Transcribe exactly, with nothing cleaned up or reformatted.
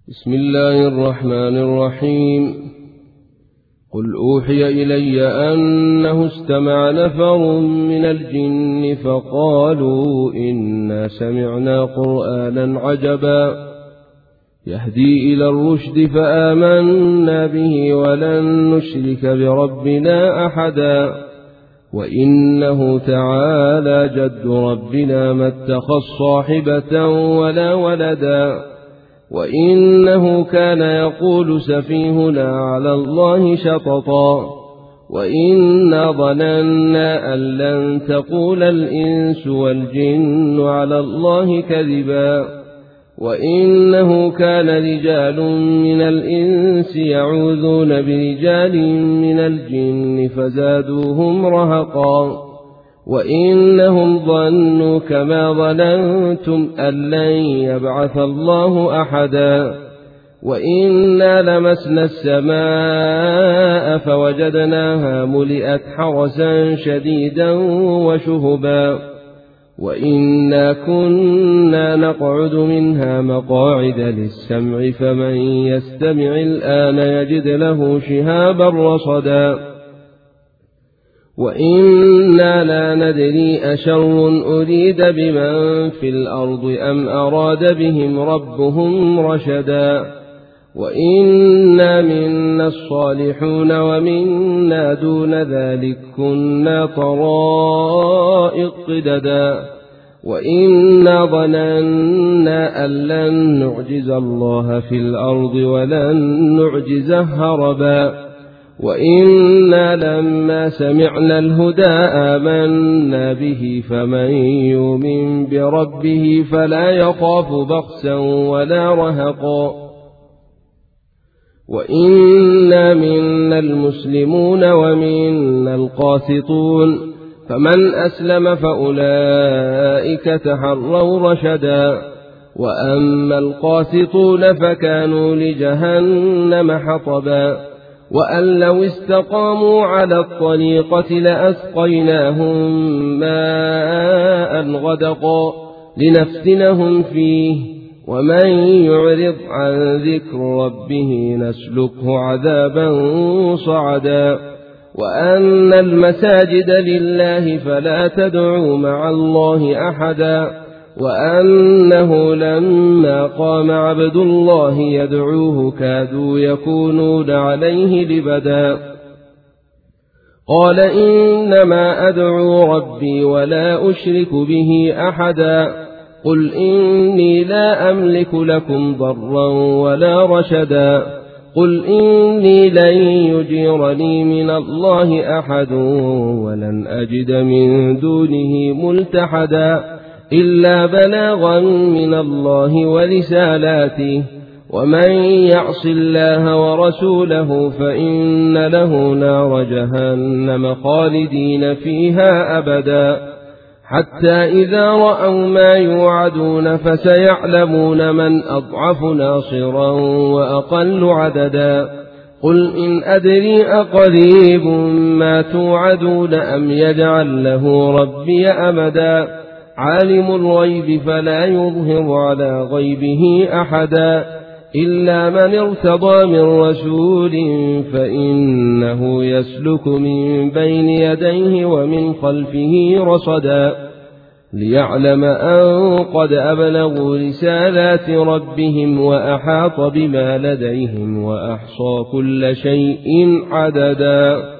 بسم الله الرحمن الرحيم. قل أوحي إلي أنه استمع نفر من الجن فقالوا إنا سمعنا قرآنا عجبا يهدي إلى الرشد فآمنا به ولن نشرك بربنا أحدا وإنه تعالى جد ربنا ما اتخذ صاحبة ولا ولدا وإنه كان يقول سفيهنا على الله شططا وإنا ظننا أن لن تقول الإنس والجن على الله كذبا وإنه كان رجال من الإنس يعوذون برجال من الجن فزادوهم رهقا وإنهم ظنوا كما ظننتم أن لن يبعث الله أحدا وإنا لمسنا السماء فوجدناها ملئت حرسا شديدا وشهبا وإنا كنا نقعد منها مقاعد للسمع فمن يستمع الآن يجد له شهابا رصدا وإنا لا ندري أشر أريد بمن في الأرض أم أراد بهم ربهم رشدا وإنا منا الصالحون ومنا دون ذلك كنا طرائق قددا وإنا ظننا أن لن نعجز الله في الأرض ولن نعجزه هربا وإنا لما سمعنا الهدى آمنا به فمن يؤمن بربه فلا يخاف بخسا ولا رهقا وإنا منا المسلمون ومنا القاسطون فمن أسلم فأولئك تحروا رشدا وأما القاسطون فكانوا لجهنم حطبا وأن لو استقاموا على الطريقة لأسقيناهم ماء غدقا لنفتنهم فيه ومن يعرض عن ذكر ربه نسلكه عذابا صعدا وأن المساجد لله فلا تدعوا مع الله أحدا وأنه لما قام عبد الله يدعوه كادوا يكونون عليه لبدا قال إنما أدعو ربي ولا أشرك به أحدا قل إني لا أملك لكم ضرا ولا رشدا قل إني لن يجيرني من الله أحد ولن أجد من دونه ملتحدا إلا بلاغا من الله ورسالاته ومن يعص الله ورسوله فإن له نار جهنم خالدين فيها أبدا حتى إذا رأوا ما يوعدون فسيعلمون من أضعف ناصرا وأقل عددا قل إن أدري أقريب ما توعدون أم يجعل له ربي أمدا عالم الغيب فلا يظهر على غيبه أحدا إلا من ارتضى من رسول فإنه يسلك من بين يديه ومن خلفه رصدا ليعلم أن قد أبلغوا رسالات ربهم وأحاط بما لديهم وأحصى كل شيء عددا.